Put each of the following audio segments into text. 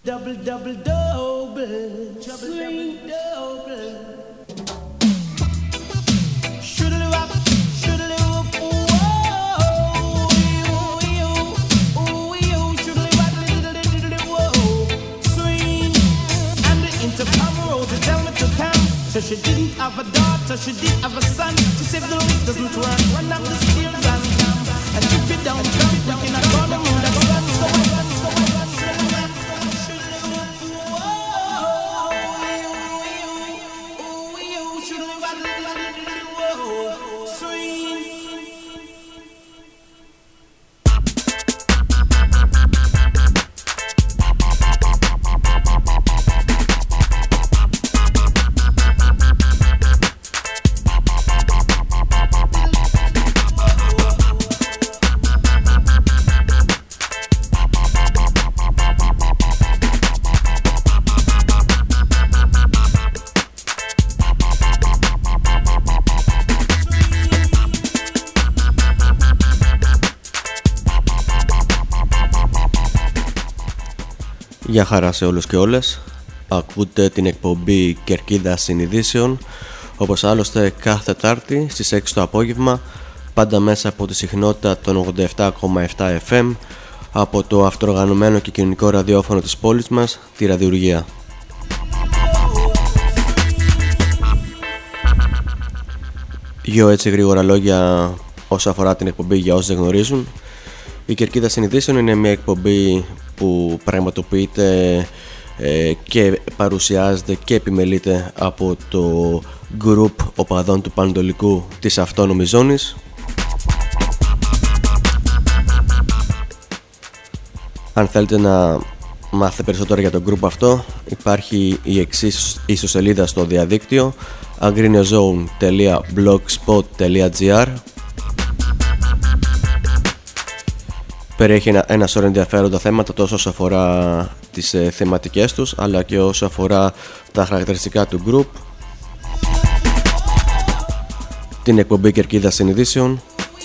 double double double, trouble double double. Shoodly wop, shoodly wop, whoa, you, shoodly wop, diddly whoa, swing. And the intercom road to tell me to come. So she didn't have a daughter, she did have a son. She said the lift doesn't work, run up the stairs and come. And if you don't come, we cannot go the moon. That's run, so I run, so I run. Γεια χαρά σε όλους και όλες. Ακούτε την εκπομπή Κερκίδας Συνειδήσεων, όπως άλλωστε κάθε Τετάρτη στις 6 το απόγευμα, πάντα μέσα από τη συχνότητα των 87,7 FM, από το αυτοοργανωμένο και κοινωνικό ραδιόφωνο της πόλης μας, τη Ραδιουργία. Δύο έτσι γρήγορα λόγια όσον αφορά την εκπομπή για όσοι δεν γνωρίζουν. Η Κερκίδα Συνειδήσεων είναι μια εκπομπή που πραγματοποιείται και παρουσιάζεται και επιμελείται από το γκρουπ οπαδών του Πανετολικού της Αυτόνομης Ζώνης. Αν θέλετε να μάθετε περισσότερο για το γκρουπ αυτό, υπάρχει η εξής ιστοσελίδα στο διαδίκτυο, agrinozone.blogspot.gr. Περιέχει ένα σωρό ενδιαφέροντα θέματα τόσο όσο αφορά τις θεματικές τους, αλλά και όσο αφορά τα χαρακτηριστικά του group, την εκπομπή Κερκίδας Συνειδήσεων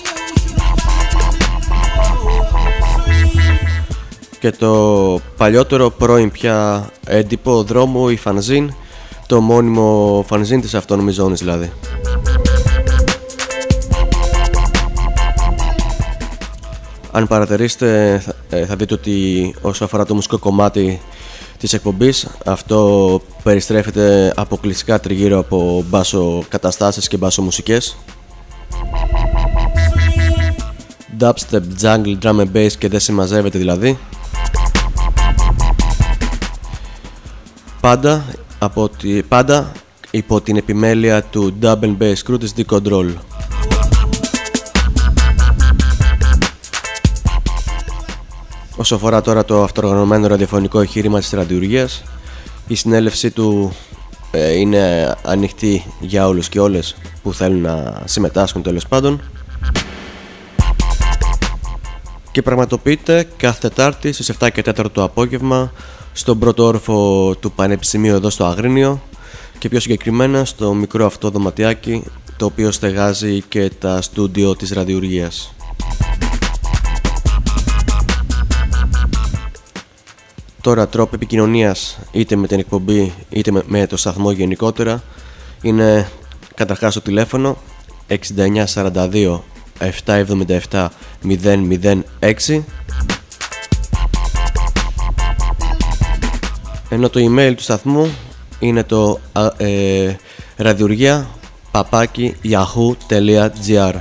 και το παλιότερο πρώην πια έντυπο δρόμου, η φανζίν, το μόνιμο φανζίν της Αυτόνομης Ζώνης δηλαδή. Αν παρατηρήσετε θα δείτε ότι όσο αφορά το μουσικό κομμάτι της εκπομπής, αυτό περιστρέφεται αποκλειστικά τριγύρω από μπάσο καταστάσεις και μπάσο μουσικές. Dubstep, jungle, drum and bass και δεν συμμαζεύεται δηλαδή. Πάντα υπό την επιμέλεια του dub and bass crew της D-Control. Όσο αφορά τώρα το αυτοοργανωμένο ραδιοφωνικό εγχείρημα της Ραδιουργίας, η συνέλευσή του είναι ανοιχτή για όλους και όλες που θέλουν να συμμετάσχουν τέλος πάντων, και πραγματοποιείται κάθε Τετάρτη στις 7 και 4 το απόγευμα στον πρώτο όροφο του Πανεπιστημίου εδώ στο Αγρίνιο, και πιο συγκεκριμένα στο μικρό αυτό δωματιάκι το οποίο στεγάζει και τα στούντιο της Ραδιουργίας. Τώρα τρόποι επικοινωνίας είτε με την εκπομπή είτε με το σταθμό γενικότερα είναι καταρχάς το τηλέφωνο 6942 777 006, ενώ το email του σταθμού είναι το radiurgia@yahoo.gr.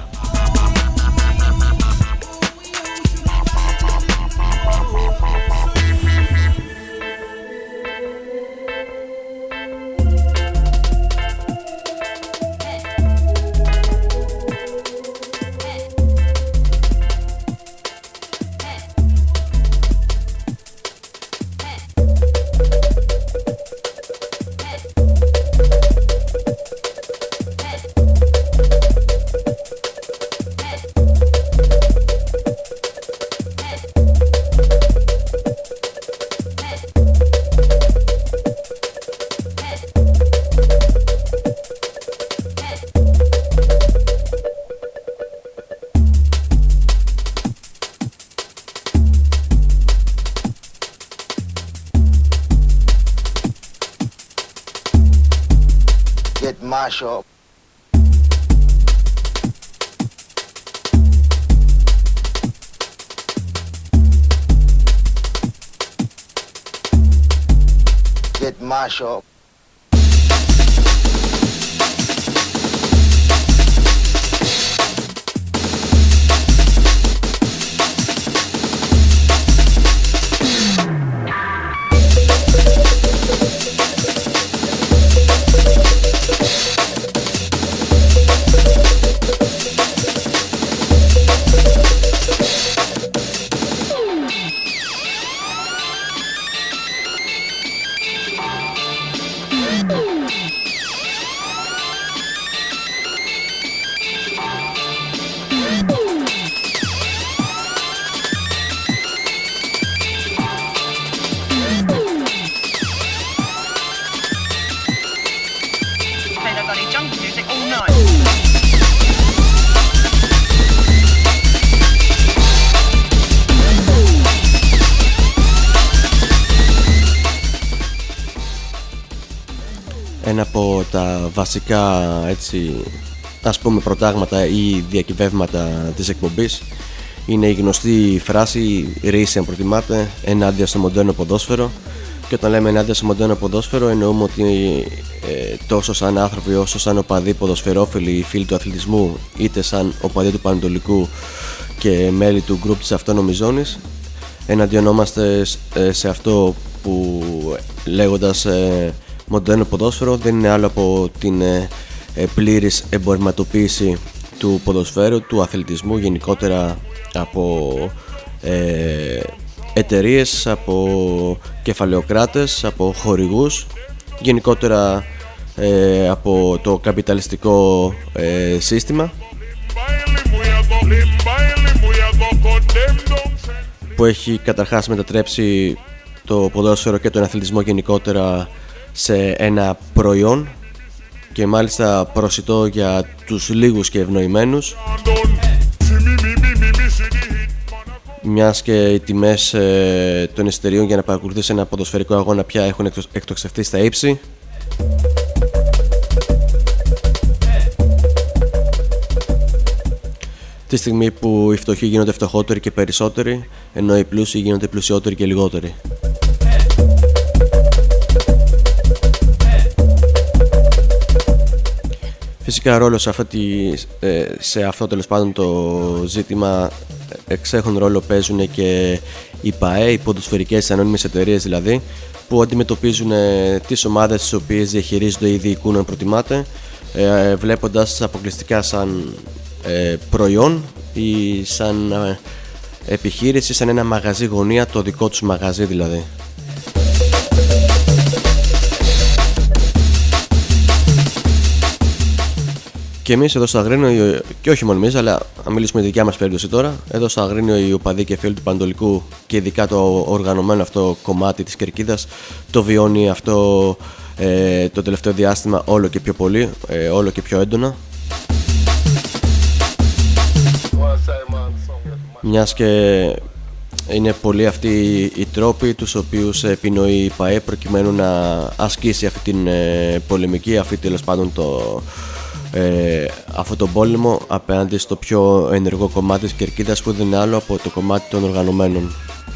macho. Get macho. Ένα από τα βασικά, έτσι, ας πούμε, προτάγματα ή διακυβεύματα της εκπομπής είναι η γνωστή φράση «Ρίση αν προτιμάτε, ενάντια στο μοντέρνο ποδόσφαιρο». Και όταν λέμε ενάντια στο μοντέρνο ποδόσφαιρο εννοούμε ότι τόσο σαν άνθρωποι όσο σαν οπαδοί ποδοσφαιρόφιλοι, φίλοι του αθλητισμού, είτε σαν οπαδοί του Πανετολικού και μέλη του γκρουπ της αυτόνομης ζώνης, εναντιονόμαστε σε αυτό που, λέγοντας μοντέρνο ποδόσφαιρο, δεν είναι άλλο από την πλήρης εμπορευματοποίηση του ποδοσφαίρου, του αθλητισμού, γενικότερα από εταιρείες, από κεφαλαιοκράτες, από χορηγούς, γενικότερα από το καπιταλιστικό σύστημα που έχει καταρχάς μετατρέψει το ποδόσφαιρο και τον αθλητισμό γενικότερα σε ένα προϊόν και μάλιστα προσιτό για τους λίγους και ευνοημένους, μιας και οι τιμές των εισιτηρίων για να παρακολουθείς ένα ποδοσφαιρικό αγώνα πια έχουν εκτοξευτεί στα ύψη. Τη στιγμή που οι φτωχοί γίνονται φτωχότεροι και περισσότεροι, ενώ οι πλούσιοι γίνονται πλουσιότεροι και λιγότεροι. Φυσικά ρόλο σε αυτό τέλος πάντων το ζήτημα εξέχον ρόλο παίζουν και οι ΠΑΕ, οι ποδοσφαιρικές ανώνυμες εταιρείες δηλαδή, που αντιμετωπίζουν τις ομάδες τις οποίες διαχειρίζονται ή διοικούν αν προτιμάτε, βλέποντας αποκλειστικά σαν προϊόν ή σαν επιχείρηση, σαν ένα μαγαζί γωνία, το δικό τους μαγαζί δηλαδή. Και εμείς εδώ στο Αγρίνιο, και όχι μόνο εμείς, αλλά αν μιλήσουμε για τη δικιά μας περίπτωση τώρα, εδώ στο Αγρίνιο οι οπαδοί και φίλοι του Πανετολικού και ειδικά το οργανωμένο αυτό κομμάτι της κερκίδας το βιώνει αυτό το τελευταίο διάστημα όλο και πιο πολύ, όλο και πιο έντονα. Μιας και είναι πολλοί αυτοί οι τρόποι τους οποίους επινοεί η ΠΑΕ προκειμένου να ασκήσει αυτή την πολεμική, αυτή τέλος πάντων αυτόν τον πόλεμο απέναντι στο πιο ενεργό κομμάτι της κερκίδας, που δεν είναι άλλο από το κομμάτι των οργανωμένων.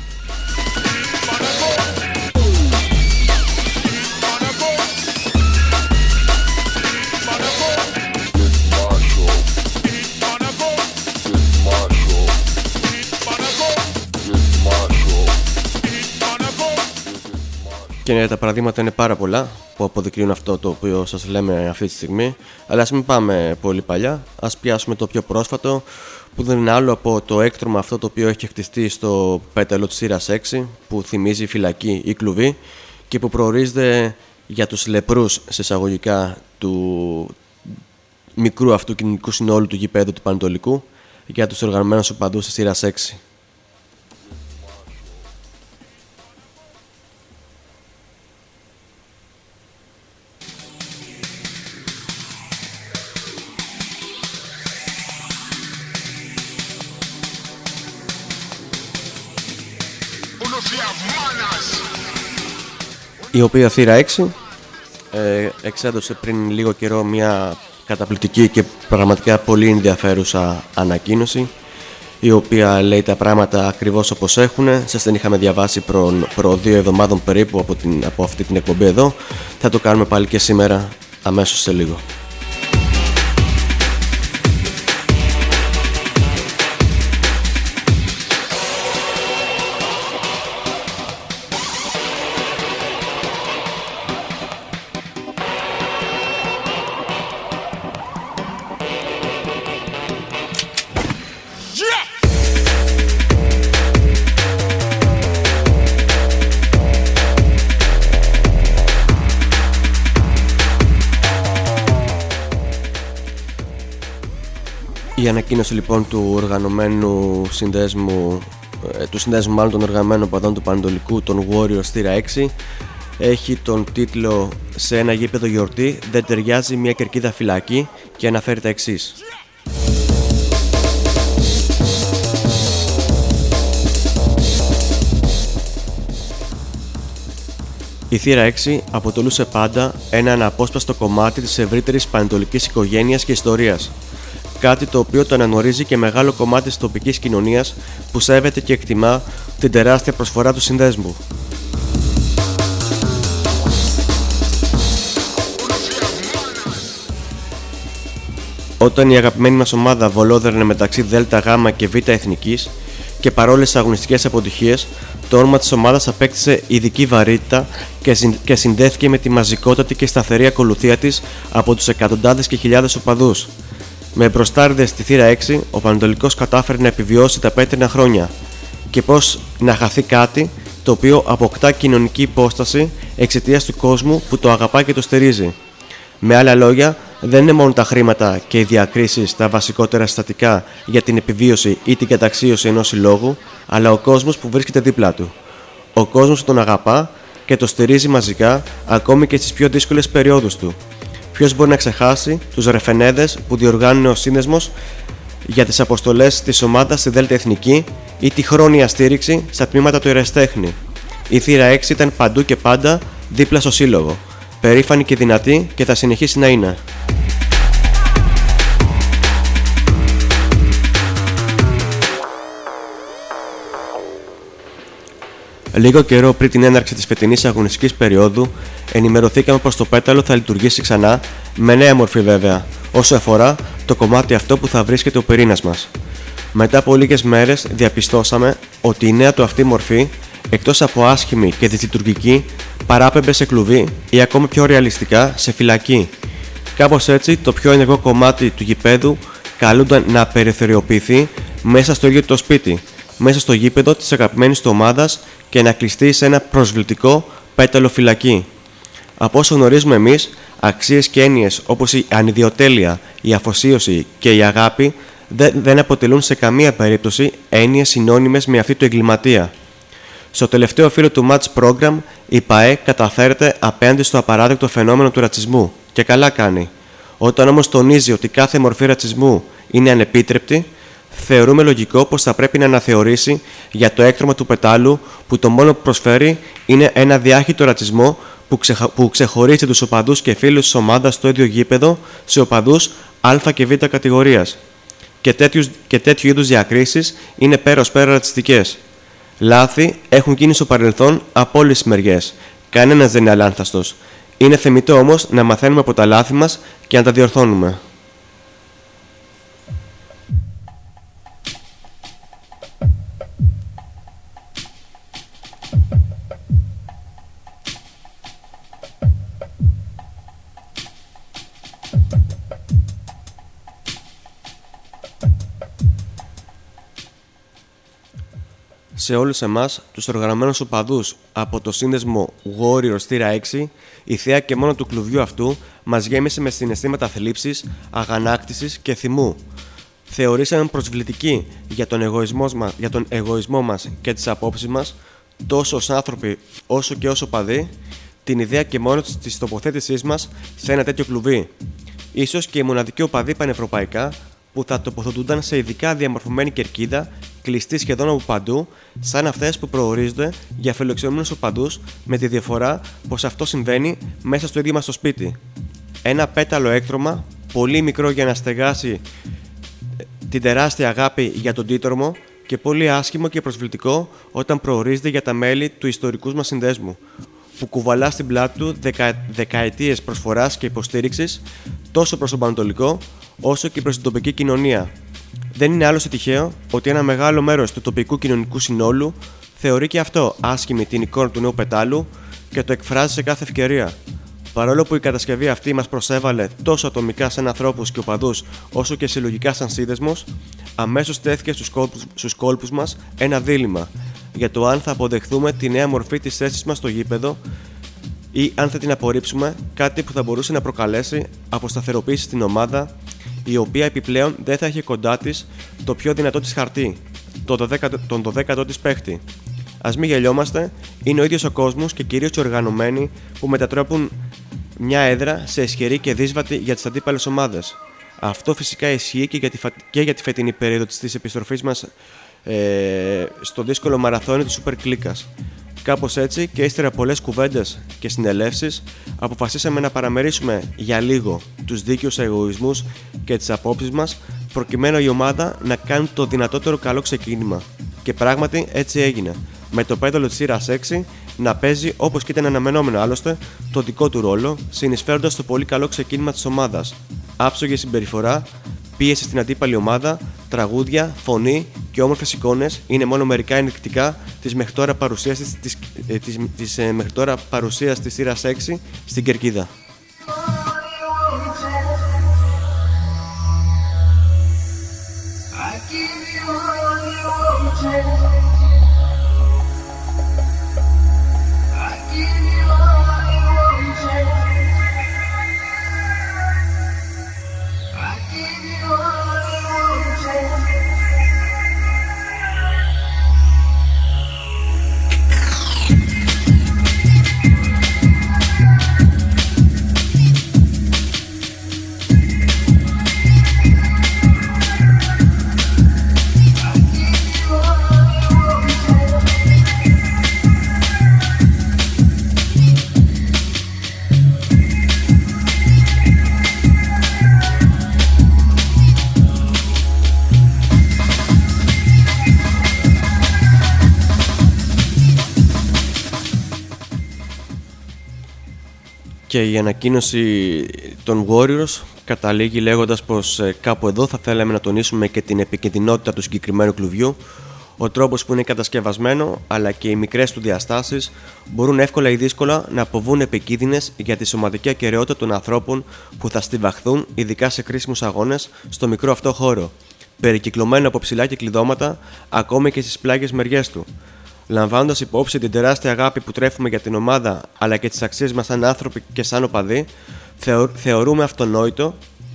Και τα παραδείγματα είναι πάρα πολλά που αποδεικνύουν αυτό το οποίο σας λέμε αυτή τη στιγμή. Αλλά ας μην πάμε πολύ παλιά, ας πιάσουμε το πιο πρόσφατο, που δεν είναι άλλο από το έκτρωμα αυτό το οποίο έχει χτιστεί στο πέταλο της σειράς 6, που θυμίζει φυλακή ή κλουβί και που προορίζεται για τους λεπρούς σε εισαγωγικά του μικρού αυτού κοινωνικού συνόλου του γηπέδου του Πανετολικού, για τους οργανωμένους οπαδούς της σειράς 6. Η οποία θύρα 6 εξέδωσε πριν λίγο καιρό μια καταπληκτική και πραγματικά πολύ ενδιαφέρουσα ανακοίνωση, η οποία λέει τα πράγματα ακριβώς όπως έχουν. Σας την είχαμε διαβάσει προ 2 εβδομάδων περίπου από αυτή την εκπομπή εδώ. Θα το κάνουμε πάλι και σήμερα, αμέσως σε λίγο. Η ανακοίνωση λοιπόν του οργανωμένου συνδέσμου, του συνδέσμου μάλλον των οργανωμένων παδών του Πανετολικού, των Warriors θύρα 6, έχει τον τίτλο «Σε ένα γήπεδο γιορτή δεν ταιριάζει μια κερκίδα φυλακή» και αναφέρει τα εξής. Η θύρα 6 αποτελούσε πάντα ένα αναπόσπαστο κομμάτι της ευρύτερης πανετολικής οικογένειας και ιστορίας. Κάτι το οποίο το αναγνωρίζει και μεγάλο κομμάτι της τοπικής κοινωνίας που σέβεται και εκτιμά την τεράστια προσφορά του συνδέσμου. Όταν η αγαπημένη μας ομάδα βολόδερνε μεταξύ ΔΓ και Β Εθνικής και παρόλες τις αγωνιστικές αποτυχίες, το όνομα της ομάδας απέκτησε ειδική βαρύτητα και συνδέθηκε με τη μαζικότατη και σταθερή ακολουθία της από τους εκατοντάδες και χιλιάδες οπαδούς. Με μπροστάριδες στη θύρα 6, ο Πανετολικός κατάφερε να επιβιώσει τα πέτρινα χρόνια. Και πώς να χαθεί κάτι το οποίο αποκτά κοινωνική υπόσταση εξαιτίας του κόσμου που το αγαπά και το στηρίζει. Με άλλα λόγια, δεν είναι μόνο τα χρήματα και οι διακρίσεις τα βασικότερα συστατικά για την επιβίωση ή την καταξίωση ενός συλλόγου, αλλά ο κόσμος που βρίσκεται δίπλα του. Ο κόσμος που τον αγαπά και το στηρίζει μαζικά ακόμη και στις πιο δύσκολες περιόδους του. Ποιος μπορεί να ξεχάσει τους ρεφενέδες που διοργάνωνε ο σύνδεσμος για τις αποστολές της ομάδας στη Δέλτα Εθνική ή τη χρόνια στήριξη στα τμήματα του ερασιτέχνη. Η θύρα 6 ήταν παντού και πάντα δίπλα στο σύλλογο, περήφανη και δυνατή και θα συνεχίσει να είναι. Λίγο καιρό πριν την έναρξη της φετινής αγωνιστικής περίοδου, ενημερωθήκαμε πως το πέταλο θα λειτουργήσει ξανά, με νέα μορφή βέβαια, όσο αφορά το κομμάτι αυτό που θα βρίσκεται ο πυρήνας μας. Μετά από λίγες μέρες διαπιστώσαμε ότι η νέα του αυτή μορφή, εκτός από άσχημη και δυσλειτουργική, παράπεμπε σε κλουβί ή ακόμη πιο ρεαλιστικά σε φυλακή. Κάπως έτσι, το πιο ενεργό κομμάτι του γηπέδου καλούνταν να περιθωριοποιηθεί μέσα στο ίδιο το σπίτι, μέσα στο γήπεδο της αγαπημένης του ομάδας και να κλειστεί σε ένα προσβλητικό πέταλο φυλακή. Από όσο γνωρίζουμε εμείς, αξίες και έννοιες όπως η ανιδιοτέλεια, η αφοσίωση και η αγάπη δεν αποτελούν σε καμία περίπτωση έννοιες συνώνυμες με αυτή του εγκληματία. Στο τελευταίο φύλλο του Match Program, η ΠΑΕ καταφέρεται απέναντι στο απαράδεκτο φαινόμενο του ρατσισμού και καλά κάνει. Όταν όμως τονίζει ότι κάθε μορφή ρατσισμού είναι ανεπίτρεπτη, θεωρούμε λογικό πως θα πρέπει να αναθεωρήσει για το έκτρωμα του πετάλου που το μόνο που προσφέρει είναι ένα διάχυτο ρατσισμό που ξεχωρίζει τους οπαδούς και φίλους της ομάδας στο ίδιο γήπεδο σε οπαδούς Α και Β κατηγορίας. Και τέτοιου είδους διακρίσεις είναι πέρα πέρα ρατσιστικές. Λάθη έχουν γίνει στο παρελθόν από όλες τις μεριές. Κανένας δεν είναι αλάνθαστος. Είναι θεμιτό όμως να μαθαίνουμε από τα λάθη μας και να τα διορθώνουμε. Σε όλους εμάς, τους οργανωμένους οπαδούς από το σύνδεσμο Warriors θύρα 6, η θέα και μόνο του κλουβιού αυτού μας γέμισε με συναισθήματα θλίψης, αγανάκτησης και θυμού. Θεωρήσαμε προσβλητική για τον εγωισμό μας και τις απόψεις μας, τόσο ως άνθρωποι όσο και ως οπαδοί, την ιδέα και μόνο της τοποθέτησής μας σε ένα τέτοιο κλουβί. Ίσως και οι μοναδικοί οπαδοί πανευρωπαϊκά που θα τοποθετούνταν σε ειδικά διαμορφωμένη κερκίδα, κλειστή σχεδόν από παντού, σαν αυτές που προορίζονται για φιλοξενούμενους οπαδούς, με τη διαφορά πως αυτό συμβαίνει μέσα στο ίδιο μας το σπίτι. Ένα πέταλο έκτρωμα, πολύ μικρό για να στεγάσει την τεράστια αγάπη για τον τίτορμο και πολύ άσχημο και προσβλητικό όταν προορίζεται για τα μέλη του ιστορικού μας συνδέσμου, που κουβαλά στην πλάτη του δεκαετίες προσφοράς και υποστήριξης τόσο προς τον Πανατολικό όσο και προς την τοπική κοινωνία. Δεν είναι άλλωστε τυχαίο ότι ένα μεγάλο μέρος του τοπικού κοινωνικού συνόλου θεωρεί και αυτό άσχημη την εικόνα του νέου πετάλου και το εκφράζει σε κάθε ευκαιρία. Παρόλο που η κατασκευή αυτή μας προσέβαλε τόσο ατομικά σαν ανθρώπους και οπαδούς όσο και συλλογικά σαν σύνδεσμος, αμέσως τέθηκε στους κόλπους μας ένα δίλημμα για το αν θα αποδεχθούμε τη νέα μορφή της θέσης μας στο γήπεδο ή αν θα την απορρίψουμε, κάτι που θα μπορούσε να προκαλέσει αποσταθεροποίηση στην ομάδα, η οποία επιπλέον δεν θα είχε κοντά της το πιο δυνατό της χαρτί, τον 12ο της παίχτη. Ας μην γελιόμαστε, είναι ο ίδιος ο κόσμος και κυρίως οι οργανωμένοι που μετατρέπουν μια έδρα σε ισχυρή και δύσβατη για τις αντίπαλες ομάδες. Αυτό φυσικά ισχύει και για τη φετινή περίοδο της επιστροφής μας στο δύσκολο μαραθώνιο της Super Κλίκας. Κάπως έτσι και ύστερα πολλές κουβέντες και συνελεύσεις, αποφασίσαμε να παραμερίσουμε για λίγο τους δίκαιους εγωισμούς και τις απόψεις μας, προκειμένου η ομάδα να κάνει το δυνατότερο καλό ξεκίνημα. Και πράγματι έτσι έγινε, με το πέταλο της σειράς 6 να παίζει, όπως και ήταν αναμενόμενο άλλωστε, το δικό του ρόλο, συνεισφέροντας στο πολύ καλό ξεκίνημα της ομάδας. Άψογη συμπεριφορά, πίεση στην αντίπαλη ομάδα, τραγούδια, φωνή και όμορφες εικόνες είναι μόνο μερικά ενδεικτικά της μέχρι τώρα παρουσίας της σειράς 6 στην κερκίδα. Και η ανακοίνωση των Warriors καταλήγει λέγοντας πως κάπου εδώ θα θέλαμε να τονίσουμε και την επικινδυνότητα του συγκεκριμένου κλουβιού, ο τρόπος που είναι κατασκευασμένο αλλά και οι μικρές του διαστάσεις μπορούν εύκολα ή δύσκολα να αποβούν επικίνδυνες για τη σωματική ακεραιότητα των ανθρώπων που θα στιβαχθούν ειδικά σε κρίσιμους αγώνες στο μικρό αυτό χώρο, περικυκλωμένο από ψηλά κυκλειδώματα ακόμη και στις πλάγιες μεριές του. Λαμβάνοντας υπόψη την τεράστια αγάπη που τρέφουμε για την ομάδα αλλά και τις αξίες μας σαν άνθρωποι και σαν οπαδοί, θεωρούμε αυτονόητο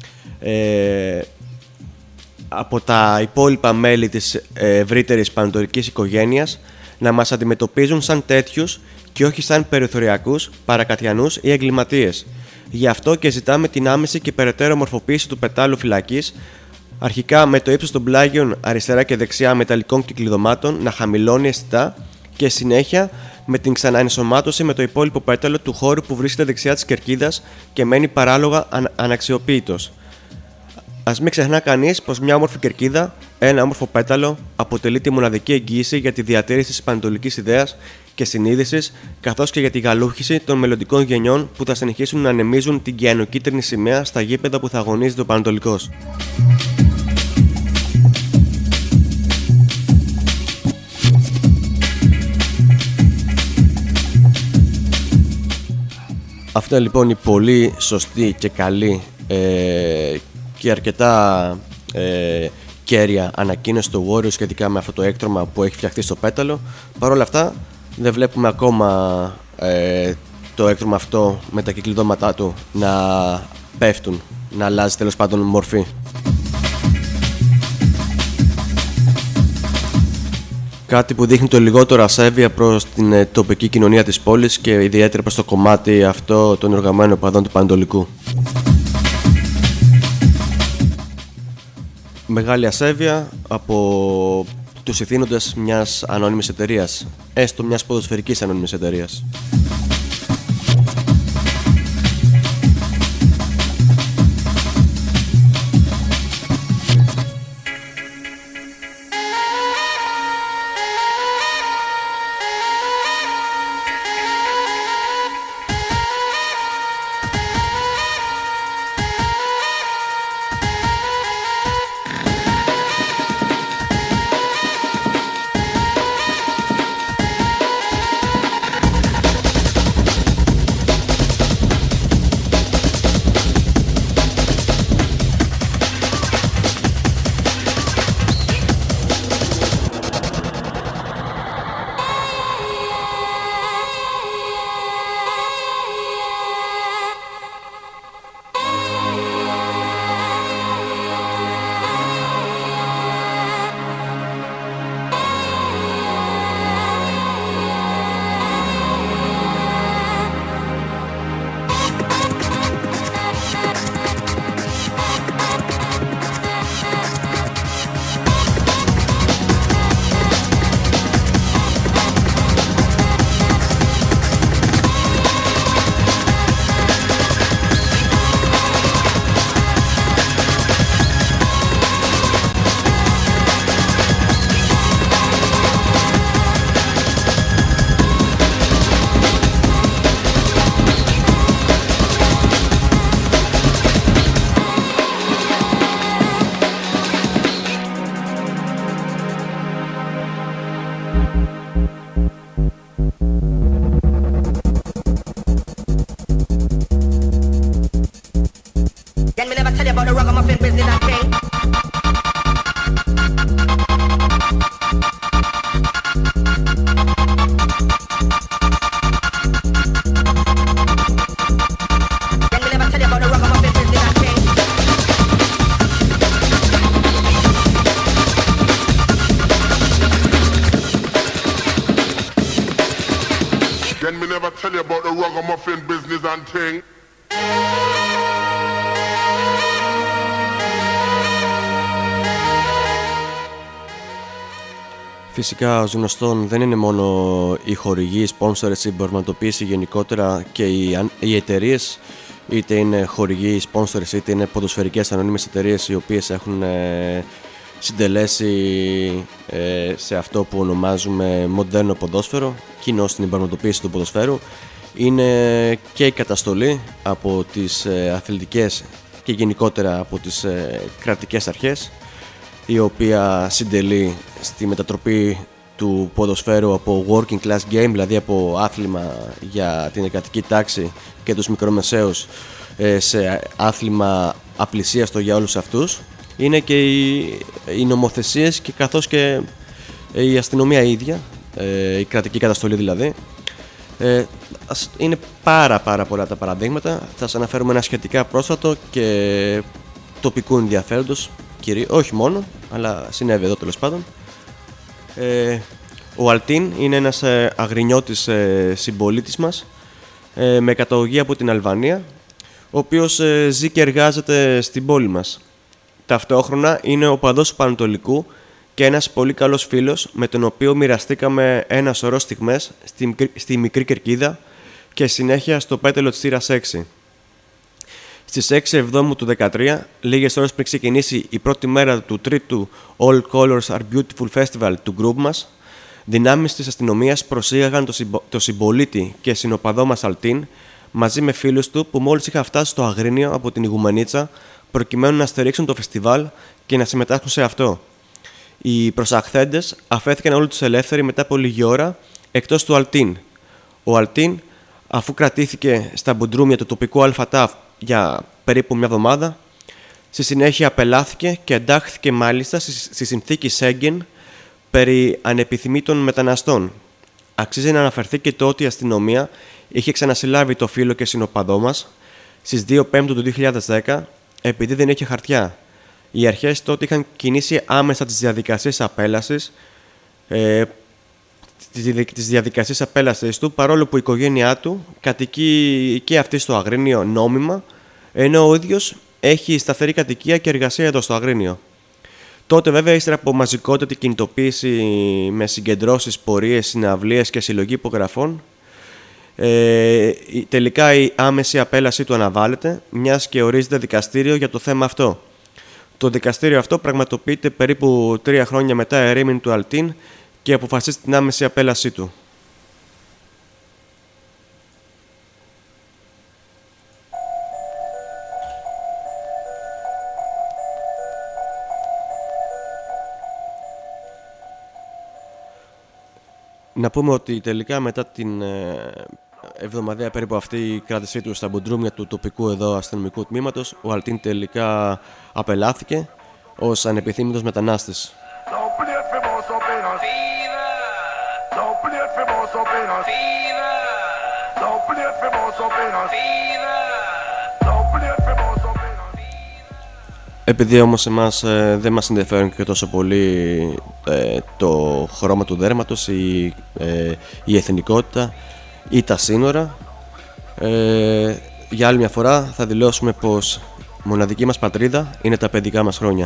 από τα υπόλοιπα μέλη της ευρύτερης πανατολικής οικογένειας να μας αντιμετωπίζουν σαν τέτοιους και όχι σαν περιθωριακούς, παρακατιανούς ή εγκληματίες. Γι' αυτό και ζητάμε την άμεση και περαιτέρω μορφοποίηση του πετάλου φυλακής, αρχικά με το ύψος των πλάγιων αριστερά και δεξιά μεταλλικών κυκλειδωμάτων να χαμηλώνει αισθητά και συνέχεια με την ξαναενσωμάτωση με το υπόλοιπο πέταλο του χώρου που βρίσκεται δεξιά της κερκίδας και μένει παράλογα αναξιοποίητος. Ας μην ξεχνά κανείς πως μια όμορφη κερκίδα, ένα όμορφο πέταλο, αποτελεί τη μοναδική εγγύηση για τη διατήρηση της πανατολικής ιδέας και συνείδησης, καθώς και για τη γαλούχηση των μελλοντικών γενιών που θα συνεχίσουν να ανεμίζουν την κιανοκίτρινη σημαία στα γήπεδα που θα αγωνίζεται ο Πανατολικός. Αυτή είναι λοιπόν η πολύ σωστή και καλή και αρκετά κέρια ανακοίνωση του Warriors σχετικά με αυτό το έκτρωμα που έχει φτιαχτεί στο πέταλο. Παρ' όλα αυτά δεν βλέπουμε ακόμα το έκτρωμα αυτό με τα κυκλειδώματά του να πέφτουν, να αλλάζει τέλος πάντων μορφή. Κάτι που δείχνει το λιγότερο ασέβεια προς την τοπική κοινωνία της πόλης και ιδιαίτερα προς το κομμάτι αυτό των οργανωμένων οπαδών του Πανατολικού. μεγάλη ασέβεια από τους ηθήνοντες μιας ανώνυμης εταιρείας, έστω μιας ποδοσφαιρικής ανώνυμης εταιρείας. Φυσικά, ως γνωστόν, δεν είναι μόνο οι χορηγοί, οι sponsors, η μπορματοποίηση γενικότερα και οι εταιρείες, είτε είναι χορηγοί, οι sponsors, είτε είναι ποδοσφαιρικές ανώνυμες εταιρείες οι οποίες έχουν συντελέσει σε αυτό που ονομάζουμε μοντέρνο ποδόσφαιρο, κοινό στην εμπορματοποίηση του ποδοσφαίρου, είναι και η καταστολή από τις αθλητικές και γενικότερα από τις κρατικές αρχές, η οποία συντελεί στη μετατροπή του ποδοσφαίρου από working class game, δηλαδή από άθλημα για την εργατική τάξη και τους μικρομεσαίους, σε άθλημα απλησίαστο για όλους αυτούς. Είναι και οι νομοθεσίες και καθώς και η αστυνομία ίδια, η κρατική καταστολή δηλαδή. Είναι πάρα πολλά τα παραδείγματα. Θα σας αναφέρουμε ένα σχετικά πρόσφατο και τοπικού ενδιαφέροντος, όχι μόνο, αλλά συνέβη εδώ τέλος πάντων. Ο Αλτίν είναι ένας αγρινιώτης συμπολίτης μας, με καταγωγή από την Αλβανία, ο οποίος ζει και εργάζεται στην πόλη μας. Ταυτόχρονα είναι οπαδός του Πανετολικού και ένας πολύ καλός φίλος, με τον οποίο μοιραστήκαμε ένα σωρό στιγμές στη Μικρή Κερκίδα και συνέχεια στο πέτελο της θύρας 6. Στις 6 Εβδόμου του 2013, λίγες ώρες πριν ξεκινήσει η πρώτη μέρα του τρίτου All Colors Are Beautiful Festival του γκρουπ μας, δυνάμεις της αστυνομίας προσήγαγαν το συμπολίτη και συνοπαδό μας Αλτίν μαζί με φίλους του που μόλις είχαν φτάσει στο Αγρίνιο από την Ιγουμενίτσα προκειμένου να στηρίξουν το φεστιβάλ και να συμμετάσχουν σε αυτό. Οι προσαχθέντες αφέθηκαν όλοι τους ελεύθεροι μετά από λίγη ώρα, εκτός του Αλτίν. Ο Αλτίν, αφού κρατήθηκε στα μπουντρούμια του τοπικού ΑΛΦΑΤΑΦ για περίπου μια εβδομάδα, στη συνέχεια απελάθηκε και εντάχθηκε μάλιστα στη συνθήκη Σέγγεν περί ανεπιθυμήτων μεταναστών. Αξίζει να αναφερθεί και το ότι η αστυνομία είχε ξανασυλλάβει το φίλο και συνοπαδό μας στις 2 Πέμπτου του 2010 επειδή δεν είχε χαρτιά. Οι αρχές τότε είχαν κινήσει άμεσα τις διαδικασίες απέλασης του, παρόλο που η οικογένειά του κατοικεί και αυτή στο Αγρίνιο νόμιμα, ενώ ο ίδιος έχει σταθερή κατοικία και εργασία εδώ στο Αγρίνιο. Τότε βέβαια, ύστερα από μαζικότατη κινητοποίηση με συγκεντρώσεις, πορείες, συναυλίες και συλλογή υπογραφών, τελικά η άμεση απέλαση του αναβάλλεται, μιας και ορίζεται δικαστήριο για το θέμα αυτό. Το δικαστήριο αυτό πραγματοποιείται περίπου 3 χρόνια μετά ερήμην του Αλτίν και αποφασίζει την άμεση απέλασή του. Να πούμε ότι τελικά μετά την εβδομαδία περίπου αυτή η κράτησή του στα μπουντρούμια του τοπικού εδώ αστυνομικού τμήματος, ο Αλτίν τελικά απελάθηκε ως ανεπιθύμητος μετανάστης. Επειδή όμως εμάς δεν μας ενδιαφέρουν και τόσο πολύ το χρώμα του δέρματος, η εθνικότητα ή τα σύνορα, για άλλη μια φορά θα δηλώσουμε πως μοναδική μας πατρίδα είναι τα παιδικά μας χρόνια.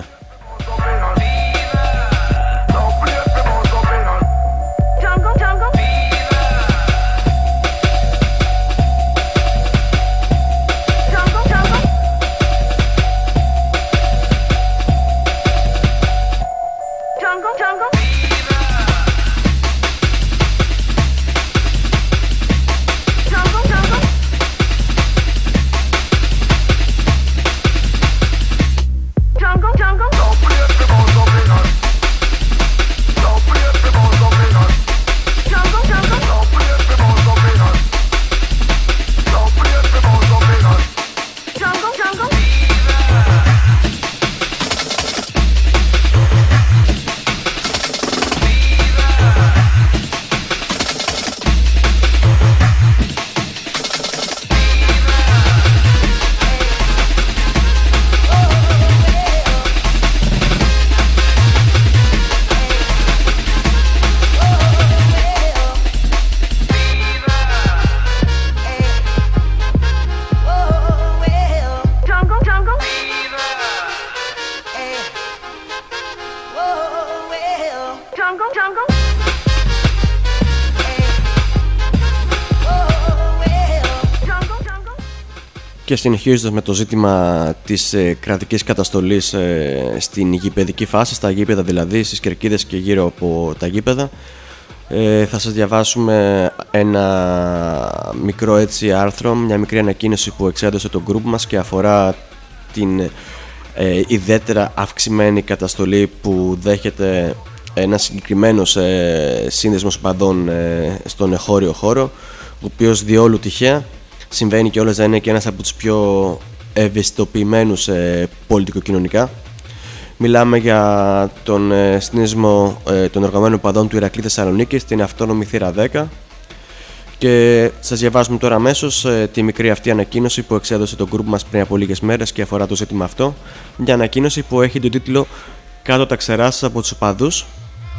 Και συνεχίζοντας με το ζήτημα της κρατικής καταστολής στην γηπεδική φάση, στα γήπεδα δηλαδή, στις κερκίδες και γύρω από τα γήπεδα, θα σας διαβάσουμε ένα μικρό έτσι άρθρο, μια μικρή ανακοίνωση που εξέδωσε το group μας και αφορά την ιδιαίτερα αυξημένη καταστολή που δέχεται ένας συγκεκριμένος σύνδεσμος οπαδών στον εγχώριο χώρο, ο οποίος διόλου τυχαία συμβαίνει και όλες να είναι και ένας από τους πιο ευαισθητοποιημένους πολιτικοκοινωνικά. Μιλάμε για τον σύνδεσμο των οργανωμένων οπαδών του Ηρακλή Θεσσαλονίκης, στην αυτόνομη θύρα 10. Και σας διαβάζουμε τώρα αμέσως τη μικρή αυτή ανακοίνωση που εξέδωσε το group μας πριν από λίγες μέρες και αφορά το ζήτημα αυτό. Μια ανακοίνωση που έχει τον τίτλο «Κάτω τα ξερά σας από τους οπαδούς».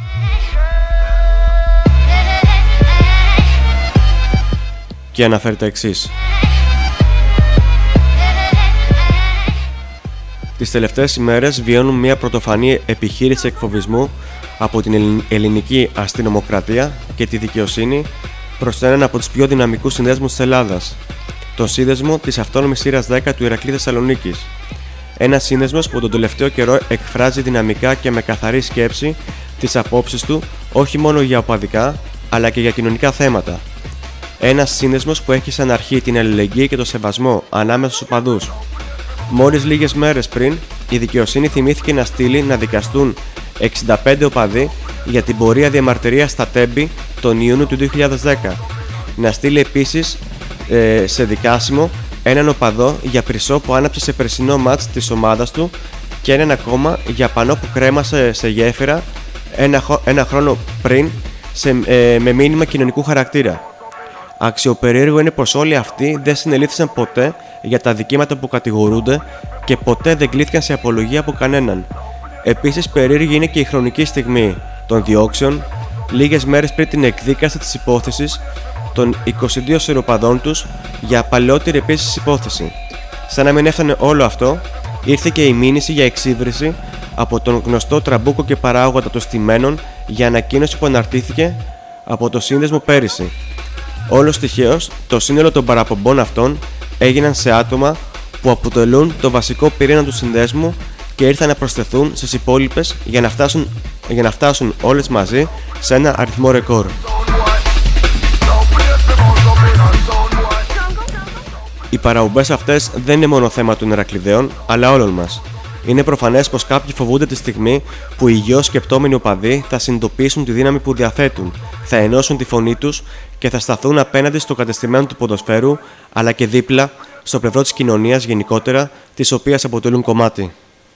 Και αναφέρει τα εξής. Τις τελευταίες ημέρες βιώνουν μια πρωτοφανή επιχείρηση εκφοβισμού από την ελληνική αστυνομοκρατία και τη δικαιοσύνη προς έναν από τους πιο δυναμικούς συνδέσμους της Ελλάδας, τον σύνδεσμο της αυτόνομης θύρας 10 του Ηρακλή Θεσσαλονίκης. Ένας σύνδεσμος που τον τελευταίο καιρό εκφράζει δυναμικά και με καθαρή σκέψη τις απόψεις του όχι μόνο για οπαδικά αλλά και για κοινωνικά θέματα. Ένας σύνδεσμος που έχει σαν αρχή την αλληλεγγύη και το σεβασμό ανάμεσα στους οπαδούς. Μόλις λίγες μέρες πριν, η δικαιοσύνη θυμήθηκε να στείλει να δικαστούν 65 οπαδοί για την πορεία διαμαρτυρίας στα Τέμπη τον Ιούνιο του 2010. Να στείλει επίσης σε δικάσιμο έναν οπαδό για πρισό που άναψε σε περσινό μάτς της ομάδας του και έναν ακόμα για πανό που κρέμασε σε γέφυρα ένα χρόνο πριν με μήνυμα κοινωνικού χαρακτήρα. Αξιοπερίεργο είναι πως όλοι αυτοί δεν συνελήφθησαν ποτέ για τα δικήματα που κατηγορούνται και ποτέ δεν κλήθηκαν σε απολογία από κανέναν. Επίσης, περίεργη είναι και η χρονική στιγμή των διώξεων, λίγες μέρες πριν την εκδίκαση της υπόθεσης των 22 σειροπαδών τους για παλαιότερη επίσης υπόθεση. Σαν να μην έφτανε όλο αυτό, ήρθε και η μήνυση για εξύβριση από τον γνωστό τραμπούκο και παράγοντα των στημένων για ανακοίνωση που αναρτήθηκε από το σύνδεσμο πέρυσι. Όλος τυχαίως, το σύνολο των παραπομπών αυτών έγιναν σε άτομα που αποτελούν το βασικό πυρήνα του συνδέσμου και ήρθαν να προσθεθούν στις υπόλοιπες για να φτάσουν όλες μαζί σε ένα αριθμό ρεκόρ. Οι παραπομπές αυτές δεν είναι μόνο θέμα των Ηρακλειδαίων, αλλά όλων μας. Είναι προφανές πως κάποιοι φοβούνται τη στιγμή που οι υγιώς σκεπτόμενοι οπαδοί θα συνειδητοποιήσουν τη δύναμη που διαθέτουν, θα ενώσουν τη φωνή τους και θα σταθούν απέναντι στο κατεστημένο του ποδοσφαίρου, αλλά και δίπλα στο πλευρό της κοινωνίας γενικότερα, της οποίας αποτελούν κομμάτι.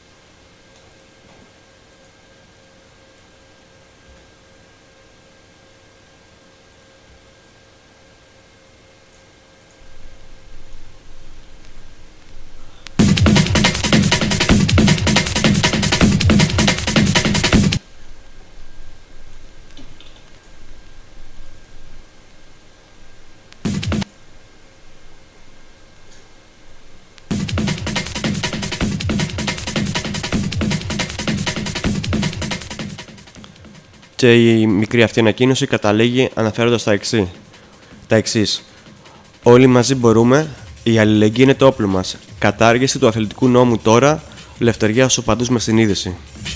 Και η μικρή αυτή ανακοίνωση καταλήγει αναφέροντας τα εξής. Όλοι μαζί μπορούμε, η αλληλεγγύη είναι το όπλο μας. Κατάργηση του αθλητικού νόμου τώρα, λευτεριά στους οπαδούς με συνείδηση.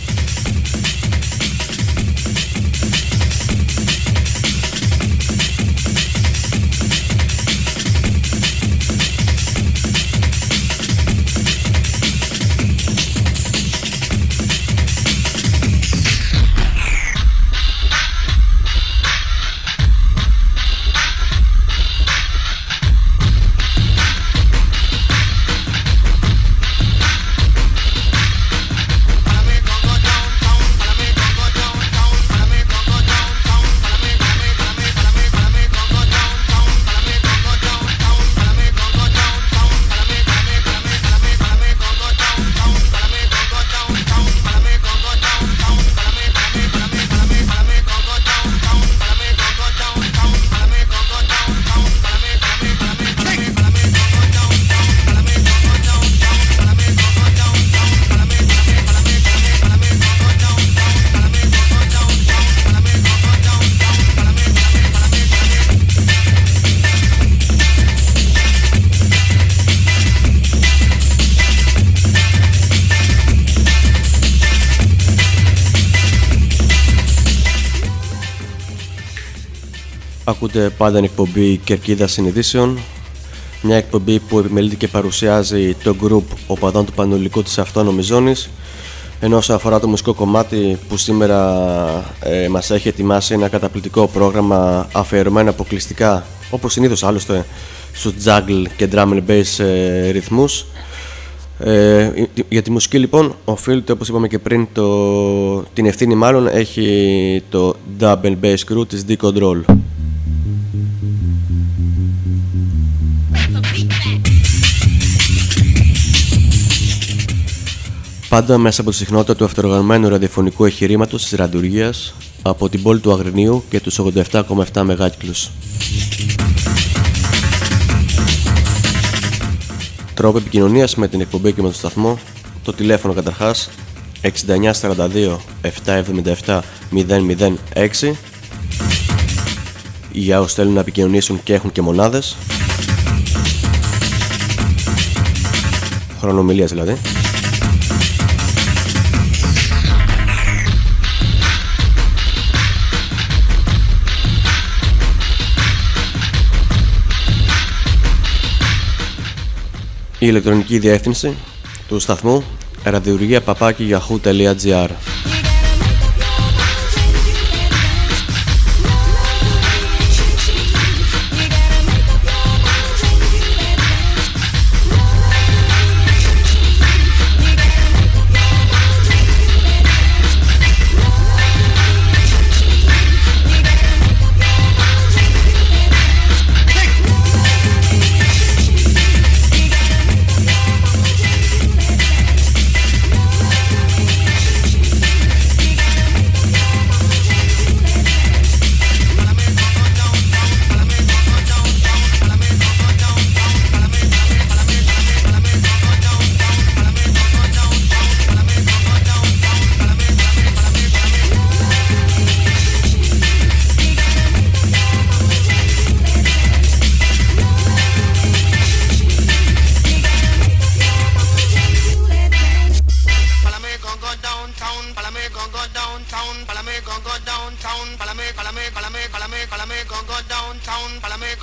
Ακούτε πάντα την εκπομπή Κερκίδας Συνειδήσεων, μια εκπομπή που επιμελείται και παρουσιάζει το γκρουπ οπαδών του Πανελληνικού της Αυτόνομης Ζώνης, ενώ όσον αφορά το μουσικό κομμάτι που σήμερα μας έχει ετοιμάσει ένα καταπληκτικό πρόγραμμα αφιερωμένο αποκλειστικά, όπως συνήθως άλλωστε, στους jungle και drum and bass ρυθμούς. Για τη μουσική λοιπόν οφείλεται, όπως είπαμε και πριν, την ευθύνη μάλλον έχει το double bass crew της D-Control. Πάντα μέσα από τη συχνότητα του αυτοργανωμένου ραδιοφωνικού εγχειρήματος της ραντουργίας από την πόλη του Αγρινίου και τους 87,7 μεγάκυκλους. Τρόπο επικοινωνίας με την εκπομπή και με το σταθμό: το τηλέφωνο καταρχάς 6942 777 006 για όσους θέλουν να επικοινωνήσουν και έχουν και μονάδες χρονομιλίας δηλαδή. Η ηλεκτρονική διεύθυνση του σταθμού ραδιουργία@yahoo.gr.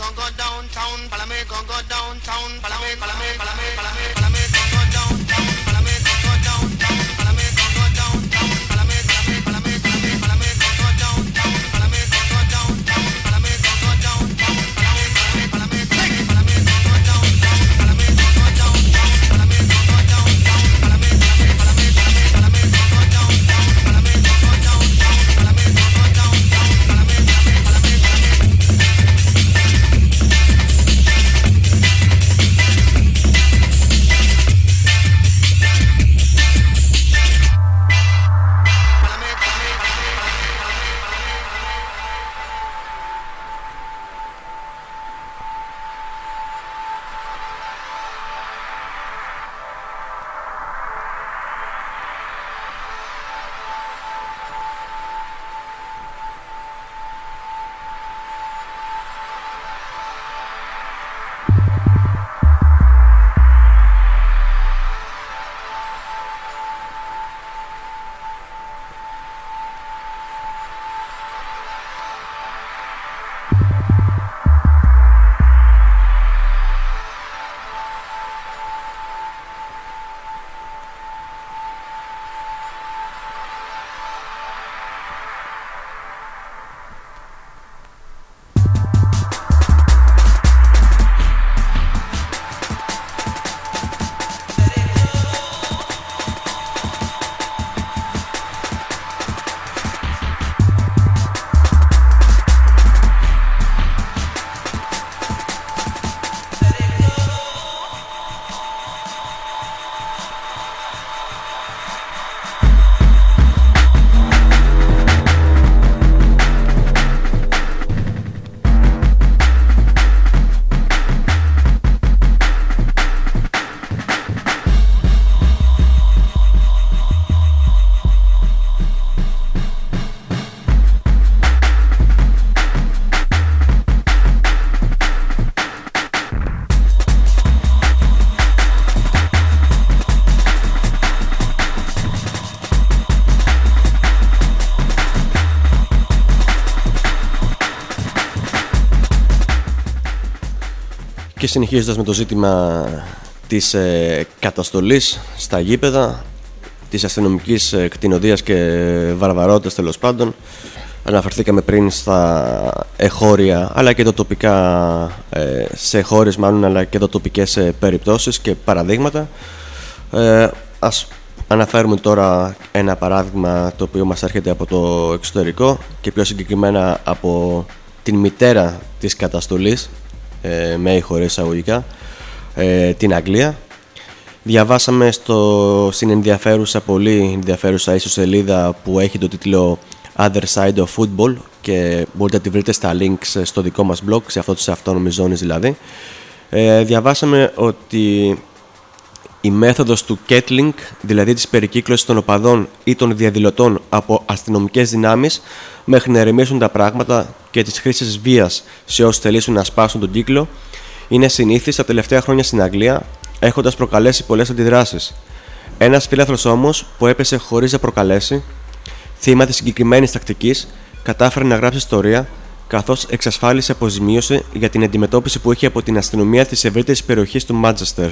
Και συνεχίζοντας με το ζήτημα της καταστολής στα γήπεδα, της αστυνομικής κτηνοδίας και βαρβαρότητας τέλος πάντων, αναφερθήκαμε πριν στα εχώρια αλλά και τοπικά, σε χώρες μάλλον αλλά και τοπικές περιπτώσεις και παραδείγματα. Ας αναφέρουμε τώρα ένα παράδειγμα το οποίο μας έρχεται από το εξωτερικό και πιο συγκεκριμένα από την μητέρα της καταστολής, με χωρίς εισαγωγικά, την Αγγλία. Διαβάσαμε στην ενδιαφέρουσα, πολύ ενδιαφέρουσα ιστοσελίδα που έχει το τίτλο Other Side of Football και μπορείτε να τη βρείτε στα links στο δικό μας blog, σε αυτό της αυτόνομης ζώνης δηλαδή. Διαβάσαμε ότι η μέθοδος του Kettling, δηλαδή της περικύκλωσης των οπαδών ή των διαδηλωτών από αστυνομικές δυνάμεις μέχρι να ερεμήσουν τα πράγματα και της χρήσης βίας σε όσους θελήσουν να σπάσουν τον κύκλο, είναι συνήθις τα τελευταία χρόνια στην Αγγλία, έχοντας προκαλέσει πολλές αντιδράσεις. Ένας φίλαθλος όμως που έπεσε χωρίς να προκαλέσει, θύμα της συγκεκριμένης τακτικής, κατάφερε να γράψει ιστορία, καθώς εξασφάλισε αποζημίωση για την αντιμετώπιση που είχε από την αστυνομία της ευρύτερης περιοχής του Μάντσεστερ.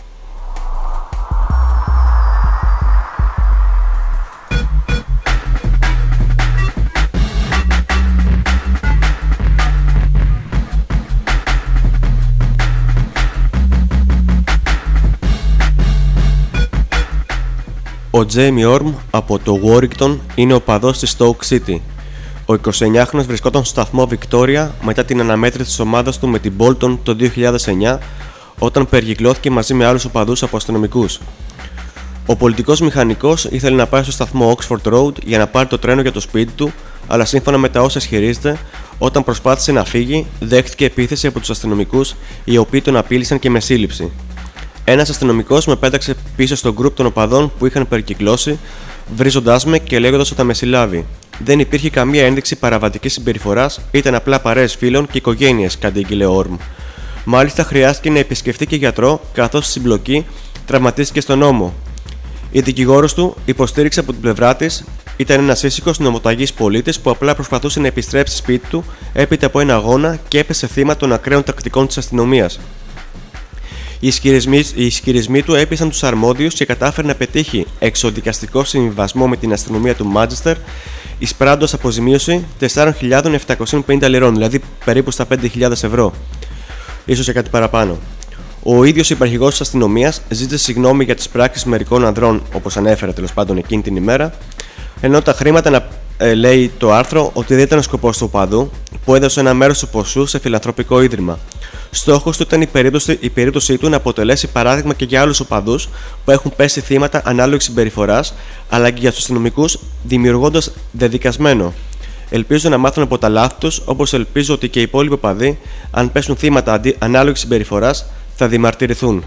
Ο Τζέιμι Όρμ από το Warrington είναι οπαδός της Stoke City. Ο 29χρονος βρισκόταν στο σταθμό Victoria μετά την αναμέτρηση της ομάδας του με την Bolton το 2009, όταν περικυκλώθηκε μαζί με άλλους οπαδούς από αστυνομικούς. Ο πολιτικός μηχανικός ήθελε να πάει στο σταθμό Oxford Road για να πάρει το τρένο για το σπίτι του, αλλά σύμφωνα με τα όσα ισχυρίζεται, όταν προσπάθησε να φύγει, δέχτηκε επίθεση από τους αστυνομικούς, οι οποίοι τον απείλησαν και με σύλληψη. Ένας αστυνομικός με πέταξε πίσω στο γκρουπ των οπαδών που είχαν περικυκλώσει, βρίζοντάς με και λέγοντας ότι θα με συλλάβει. Δεν υπήρχε καμία ένδειξη παραβατικής συμπεριφοράς, ήταν απλά παρέες φίλων και οικογένειες, κατήγγειλε ο Όρμ. Μάλιστα, χρειάστηκε να επισκεφτεί και γιατρό, καθώς στη συμπλοκή τραυματίστηκε στον ώμο. Η δικηγόρος του υποστήριξε από την πλευρά της Ήταν ένας ήσυχος νομοταγής πολίτης που απλά προσπαθούσε να επιστρέψει σπίτι του έπειτα από ένα αγώνα και έπεσε θύμα των ακραίων τακτικών της αστυνομίας. Οι ισχυρισμοί του έπεισαν τους αρμόδιους και κατάφερε να πετύχει εξοδικαστικό συμβιβασμό με την αστυνομία του Μάντσεστερ, εισπράττοντας αποζημίωση 4.750 λιρών, δηλαδή περίπου στα 5.000 ευρώ, ίσως και κάτι παραπάνω. Ο ίδιος υπαρχηγός της αστυνομίας ζήτησε συγγνώμη για τις πράξεις μερικών ανδρών, όπως ανέφερε τέλος πάντων εκείνη την ημέρα, ενώ τα χρήματα, λέει το άρθρο, ότι δεν ήταν ο σκοπός του οπαδού, που έδωσε ένα μέρος του ποσού σε φιλανθρωπικό ίδρυμα. Στόχος του ήταν η περίπτωσή του να αποτελέσει παράδειγμα και για άλλους οπαδούς που έχουν πέσει θύματα ανάλογης συμπεριφοράς, αλλά και για τους αστυνομικούς, δημιουργώντας δεδικασμένο. Ελπίζω να μάθουν από τα λάθη τους, όπως ελπίζω ότι και οι υπόλοιποι οπαδοί, αν πέσουν θύματα ανάλογης συμπεριφοράς, θα διαμαρτυρηθούν.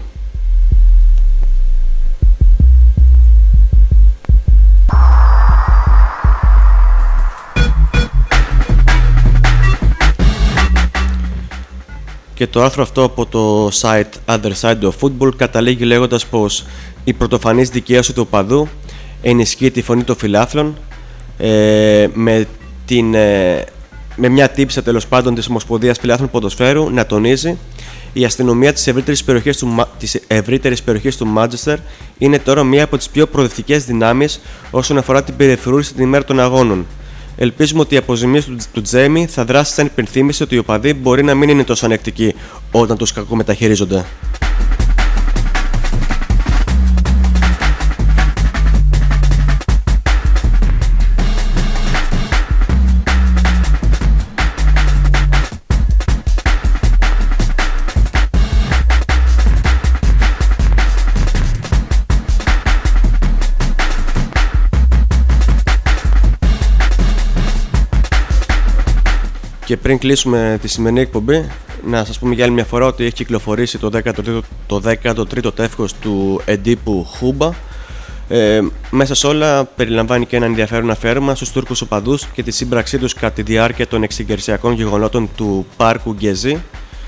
Και το άρθρο αυτό από το site Other Side of Football καταλήγει λέγοντας πως η πρωτοφανής δικαίωση του οπαδού ενισχύει τη φωνή των φιλάθλων με μια τύψη τέλος πάντων της Ομοσπονδίας Φιλάθλων Ποδοσφαίρου να τονίζει η αστυνομία της ευρύτερης περιοχής του Μάντσεστερ είναι τώρα μία από τις πιο προοδευτικές δυνάμεις όσον αφορά την περιφρούρηση την ημέρα των αγώνων. Ελπίζουμε ότι η αποζημίωση του Τζέμι θα δράσει σαν υπενθύμηση ότι οι οπαδοί μπορεί να μην είναι τόσο ανεκτικοί όταν τους κακομεταχειρίζονται. Και πριν κλείσουμε τη σημερινή εκπομπή, να σας πούμε για άλλη μια φορά ότι έχει κυκλοφορήσει το 13ο τεύχος του εντύπου Χούμπα. Μέσα σε όλα περιλαμβάνει και ένα ενδιαφέρον αφιέρωμα στους Τούρκους οπαδούς και τη σύμπραξή τους κατά τη διάρκεια των εξεγερσιακών γεγονότων του πάρκου Γκεζί.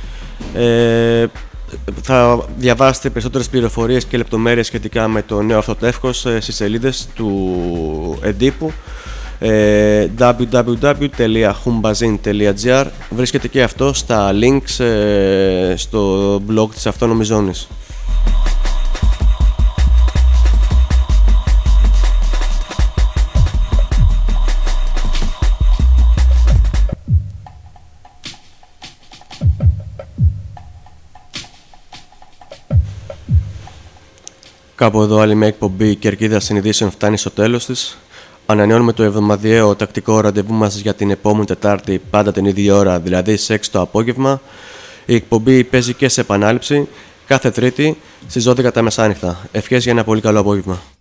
Θα διαβάσετε περισσότερες πληροφορίες και λεπτομέρειες σχετικά με το νέο αυτό τεύχος στις σελίδες του εντύπου. www.humbazin.gr. Βρίσκεται και αυτό στα links στο blog της Αυτόνομης Ζώνης. Κάπου εδώ άλλη μια εκπομπή Κερκίδας Συνειδήσεων φτάνει στο τέλος της. Ανανεώνουμε το εβδομαδιαίο τακτικό ραντεβού μας για την επόμενη Τετάρτη, πάντα την ίδια ώρα, δηλαδή σε 6 το απόγευμα. Η εκπομπή παίζει και σε επανάληψη κάθε Τρίτη στις 12 τα μεσάνυχτα. Ευχές για ένα πολύ καλό απόγευμα.